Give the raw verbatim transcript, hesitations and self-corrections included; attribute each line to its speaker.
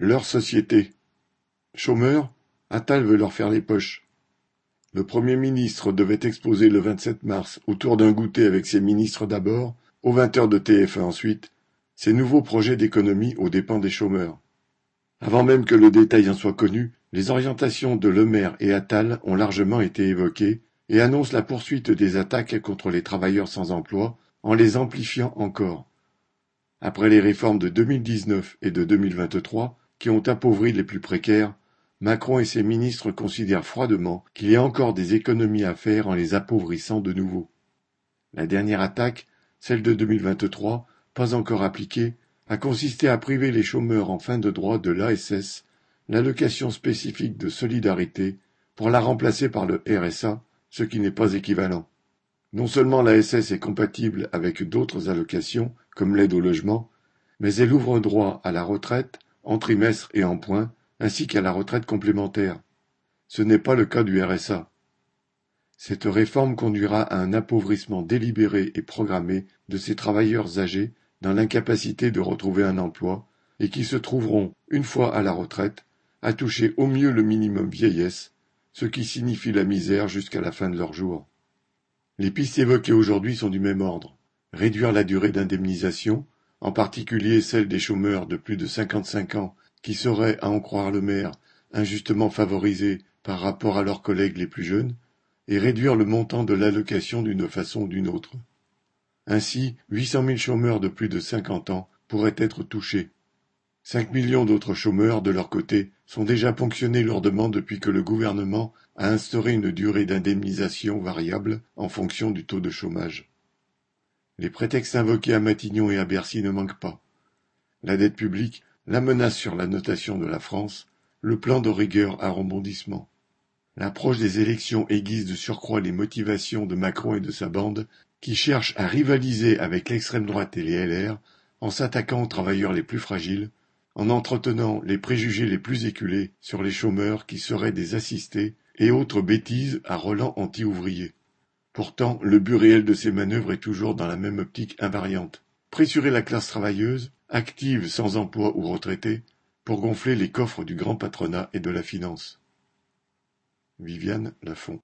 Speaker 1: Leur société. Chômeurs, Attal veut leur faire les poches. Le Premier ministre devait exposer le vingt-sept mars, autour d'un goûter avec ses ministres d'abord, aux vingt heures de T F un ensuite, ses nouveaux projets d'économie aux dépens des chômeurs. Avant même que le détail en soit connu, les orientations de Le Maire et Attal ont largement été évoquées et annoncent la poursuite des attaques contre les travailleurs sans emploi en les amplifiant encore. Après les réformes de deux mille dix-neuf et de deux mille vingt-trois, qui ont appauvri les plus précaires, Macron et ses ministres considèrent froidement qu'il y a encore des économies à faire en les appauvrissant de nouveau. La dernière attaque, celle de deux mille vingt-trois, pas encore appliquée, a consisté à priver les chômeurs en fin de droit de l'A S S, l'allocation spécifique de solidarité, pour la remplacer par le R S A, ce qui n'est pas équivalent. Non seulement l'A S S est compatible avec d'autres allocations, comme l'aide au logement, mais elle ouvre droit à la retraite, en trimestre et en points, ainsi qu'à la retraite complémentaire. Ce n'est pas le cas du R S A. Cette réforme conduira à un appauvrissement délibéré et programmé de ces travailleurs âgés dans l'incapacité de retrouver un emploi et qui se trouveront, une fois à la retraite, à toucher au mieux le minimum vieillesse, ce qui signifie la misère jusqu'à la fin de leurs jours. Les pistes évoquées aujourd'hui sont du même ordre. Réduire la durée d'indemnisation, en particulier celle des chômeurs de plus de cinquante-cinq ans qui seraient, à en croire le maire, injustement favorisés par rapport à leurs collègues les plus jeunes, et réduire le montant de l'allocation d'une façon ou d'une autre. Ainsi, huit cent mille chômeurs de plus de cinquante ans pourraient être touchés. cinq millions d'autres chômeurs, de leur côté, sont déjà ponctionnés lourdement depuis que le gouvernement a instauré une durée d'indemnisation variable en fonction du taux de chômage. Les prétextes invoqués à Matignon et à Bercy ne manquent pas. La dette publique, la menace sur la notation de la France, le plan de rigueur à rebondissement. L'approche des élections aiguise de surcroît les motivations de Macron et de sa bande, qui cherchent à rivaliser avec l'extrême droite et les L R en s'attaquant aux travailleurs les plus fragiles, en entretenant les préjugés les plus éculés sur les chômeurs qui seraient des assistés et autres bêtises à relents anti-ouvriers. Pourtant, le but réel de ces manœuvres est toujours dans la même optique invariante. Pressurer la classe travailleuse, active sans emploi ou retraitée, pour gonfler les coffres du grand patronat et de la finance. Viviane Lafont.